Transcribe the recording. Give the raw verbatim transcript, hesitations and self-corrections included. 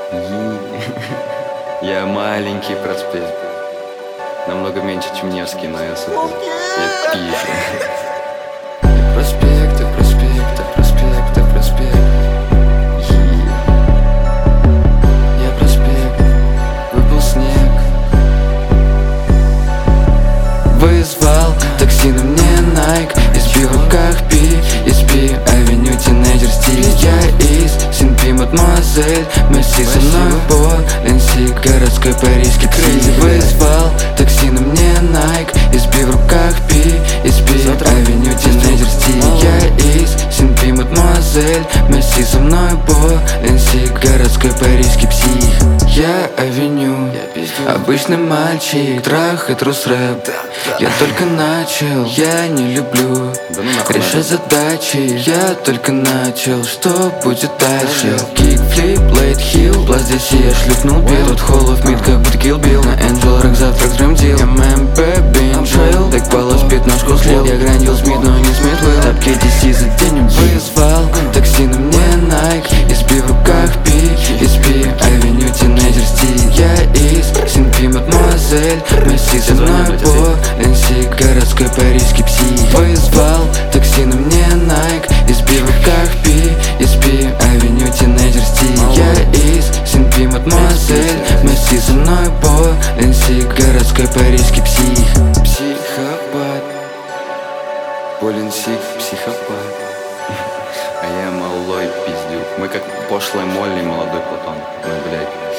И- Я маленький проспект. Намного меньше, чем Невский, но я супер. Я пизжу. Я проспект, я проспект, я проспект, я проспект. И- Я проспект, выпал снег. Вызвал такси на мне Nike. Испи в руках пи, испи авеню тинейджер стиль. Я из Синпи, мадемуазель. Месси со мной по Ленси, городской парижский крейзи. Вызвал такси на мне Nike. Испи в руках пи, испи авеню тинейджер стиль. Я из Синпи, мадемуазель. Месси со мной по Ленси, городской парижский псих. Я авеню, обычный мальчик, трах и трус рэп. Я только начал, я не люблю решать задачи. Я только начал, что будет дальше? Кикфлип, лейт хилл, пласт здесь я шлюпнул бил. Тут холлов мид, как будто Kill Bill. На Angel Rock завтрак с Dream Deal. Я ММП, бин, трейл, так пала спит, ножку слил. Я грандил Смит, но не Смит Уилл. Тапки ди си за день вызвал такси на мне Nike. Испи в руках пи, испи авеню тинейджер стиль. Я из Синпи, мадемуазель. Месси со мной по Ленси, городской парижский псих. Вызвал такси на мне Nike. Испи в руках пи, испи авеню тинейджер стиль. Я из Синпи, мадемуазель. Месси со мной по Ленси, городской парижский псих. Психопат, Поленсик, психопат. А я малой пиздюк. Мы как пошлая Молли и молодой Платон. Ну, блядь.